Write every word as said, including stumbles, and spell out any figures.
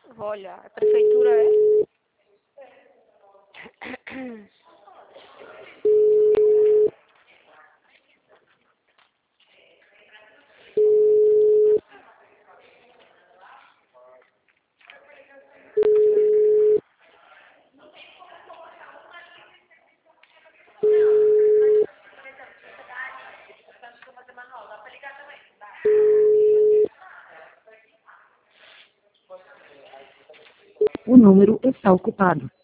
Vou olhar. A prefeitura é? O número está ocupado.